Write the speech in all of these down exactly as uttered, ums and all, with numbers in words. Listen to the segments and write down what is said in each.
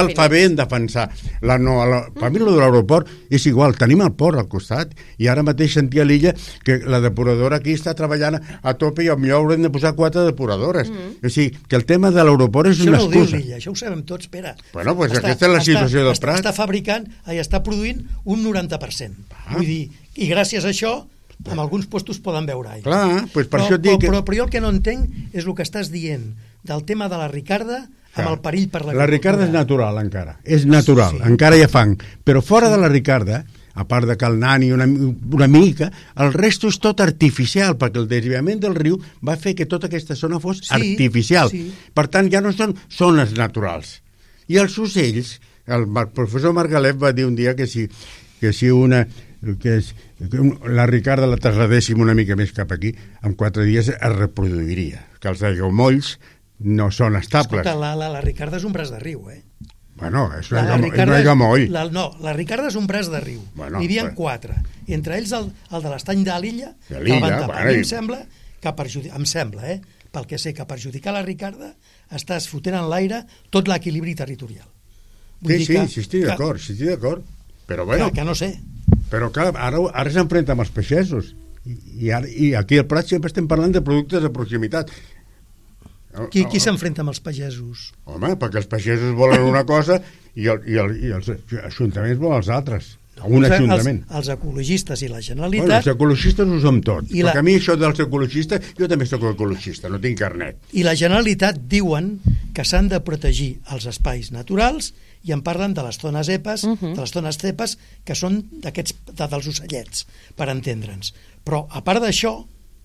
igual fa bé en defensar. La, no, la, per mi, lo de l'aeroport és igual. Tenim el port al costat i ara mateix sentia a l'illa que la depuradora aquí està treballant a tope i potser haurem de posar quatre depuradores. Mm. O sigui, que el tema de l'aeroport és això una no excusa. Això no ho diu l'illa, això ho sabem tots, Pere. Bueno, doncs pues aquesta és la situació està, del Prat. Està fabricant i està produint un noranta per cent. Ah. Vull dir, i gràcies a això en alguns puestos poden beure aigua. Clar, pues per però, això et dic però, que... però, però jo el que no entenc és el que estàs dient del tema de la Ricarda amb Clar. el perill per la La Ricarda és natural encara, és natural, sí. Encara hi ha fang, però fora sí. de la Ricarda, a part de Calnani una, una mica, el resto és tot artificial, perquè el desviament del riu va fer que tota aquesta zona fos sí, artificial. Sí. Per tant, ja no són zones naturals. I els ocells, el professor Margalef va dir un dia que si, que si una... que és, que la Ricarda la trasladéssim una mica més cap aquí, en quatre dies es reproduiria, que els aiguamolls no són estables. Escolta, la, la, la Ricarda és un braç de riu, eh? Bueno, és un aiguamoll. La, no, la Ricarda és un braç de riu. Bueno, N'hi havia però... quatre. I entre ells el, el de l'estany de l'illa, que el van tapar. Bueno, I... em sembla que perjudica, em sembla, eh? pel que sé, que perjudicar la Ricarda estàs fotent en l'aire tot l'equilibri territorial. Vull sí, sí, que, sí, estic d'acord, sí, estic d'acord. Però bueno... Que, que no sé. Però clar, ara, ara s'enfrenta amb els peixesos i, i, ara, i aquí al Prat sempre estem parlant de productes de proximitat. Qui, qui s'enfrenta amb els pagesos? Home, perquè els pagesos volen una cosa i, el, i, el, i els ajuntaments volen els altres. No, un ajuntament. Els, els ecologistes i la Generalitat... Bueno, els ecologistes ho som tots, perquè la... a mi això dels ecologistes, jo també soc ecologista, no tinc carnet. I la Generalitat diuen que s'han de protegir els espais naturals i en parlen de les zones epes, uh -huh. de les zones cepes, que són d'aquests de, dels ocellets, per entendre'ns. Però, a part d'això,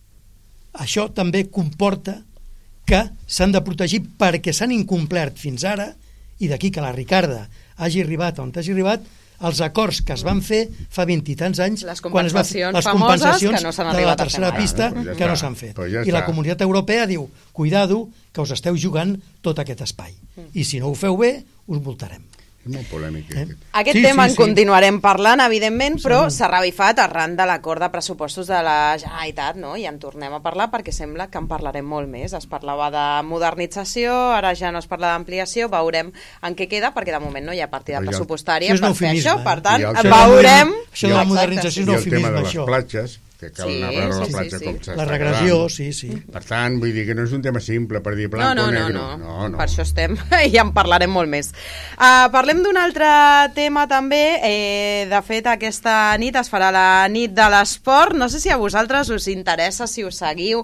això també comporta que s'han de protegir perquè s'han incomplert fins ara, i d'aquí que la Ricarda hagi arribat on hagi arribat, els acords que es van fer fa vint i tants anys, les quan es va fer les compensacions no de la tercera pista, ah, pues ja que està. No s'han fet. Pues ja I la Comunitat Europea diu, cuidado, que us esteu jugant tot aquest espai. Mm. I si no ho feu bé, us multarem. És molt polèmic. Eh? Aquest sí, tema sí, en sí. continuarem parlant, evidentment, però sí. s'ha revifat arran de l'acord de pressupostos de la Generalitat, no? I en tornem a parlar perquè sembla que en parlarem molt més. Es parlava de modernització, ara ja no es parla d'ampliació, veurem en què queda, perquè de moment no hi ha partida ja. pressupostària per fer això, per tant, eh? veurem... Això de la modernització és un eufemisme, això. I el tema de les això. platges, que cal sí, anar a veure sí, la sí, platja sí, com sí. s'està La regressió, quedant. sí, sí. Per tant, vull dir que no és un tema simple per dir blanc no, no, o negre. No, no, no, no. Per això estem i en parlarem molt més. Uh, parlem d'un altre tema també. Eh, de fet, aquesta nit es farà la nit de l'esport. No sé si a vosaltres us interessa, si us seguiu,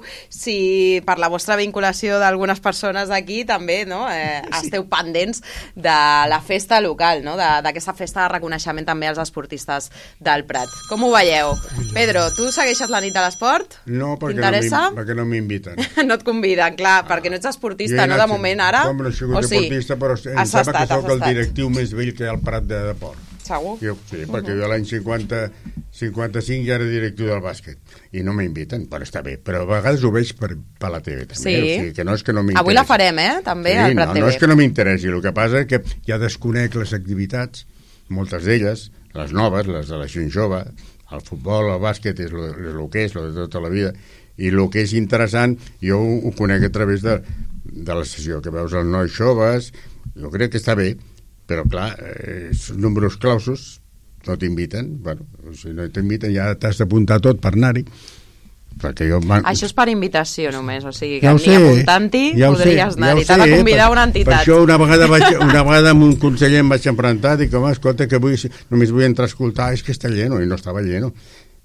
si per la vostra vinculació d'algunes persones aquí també no? eh, sí. esteu pendents de la festa local, no? d'aquesta festa de reconeixement també als esportistes del Prat. Com ho veieu? Pedro, tu segueixes la nit de l'esport? No, perquè no, perquè no m'inviten. No et conviden, clar, ah. perquè no ets esportista, no, de moment, ara? Com no he sigut esportista, però em sembla que sóc el directiu més vell que hi ha al Prat de Deport. Segur? Jo, sí, perquè uh -huh. jo l'any cinquanta, cinquanta-cinc ja era directiu del bàsquet i no m'inviten, però està bé, però a vegades ho veig per, per la T V també, sí. o sigui, que no és que no m'interessi. Avui la farem, eh, també, sí, al Prat no, T V. no és que no m'interessi, el que passa és que ja desconec les activitats, moltes d'elles, les noves, les de la gent jove, el futbol, el bàsquet és el que és, lo de tota la vida, i el que és interessant jo ho, ho conec a través de, de la sessió, que veus els nois joves, jo crec que està bé, però clar, eh, són números clausos, no t'inviten, bueno, si no t'inviten ja t'has d'apuntar tot per anar-hi, perquè jo... Man... Això és per invitació només, o sigui que ja ni sé, apuntant-hi ja podries anar-hi, ja t'ha de convidar una entitat. Per això una vegada, vaig, una vegada amb un conseller em vaig enfrontar, dic, home, escolta, que vull, només vull entrar a escoltar, és que està lleno, i no estava lleno.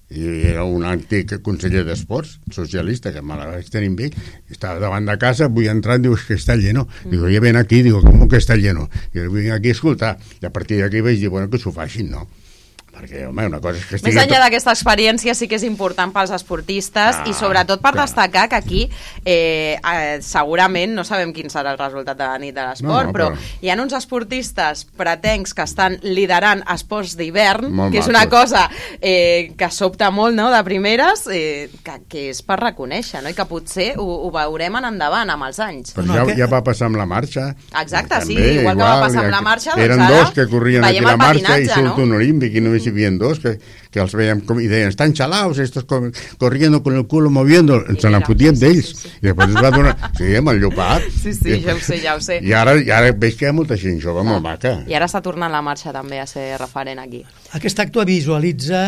I era un antic conseller d'esports, socialista, que me la vaig tenir amb ell, estava davant de casa, vull entrar, diu, és que està lleno. Mm. Digo, ja ven aquí, digo, com que està lleno? I vull aquí a escoltar. I a partir d'aquí vaig dir, bueno, que s'ho facin, no? Perquè, home, una cosa és que estigui... Més enllà d'aquesta experiència sí que és important pels esportistes ah, i sobretot per clar. destacar que aquí eh, eh, segurament no sabem quin serà el resultat de la nit de l'esport, no, no, però, però hi ha uns esportistes pretencs que estan liderant esports d'hivern, que és una cosa eh, que sobta molt, no?, de primeres, eh, que, que és per reconèixer, no?, i que potser ho, ho veurem en endavant amb els anys. Però ja, ja va passar amb la marxa. Exacte, també, sí, igual, igual que va passar amb la marxa, doncs eren ara dos que corrien aquí la marxa i surt no? un olímpic i només si havien dos, que, que els veiem com, i deien, estan xalaos, estos com, corriendo con el culo moviendo, ens se n'enfotíem sí, d'ells. Sí, sí, sí. I després es va donar... Sí, amb el lleopard. Sí, sí, I, ja ho sé, ja ho sé. I ara, i ara veig que hi ha molta gent jove, molt maca. I ara està tornant la marxa també a ser referent aquí. Aquest acte visualitza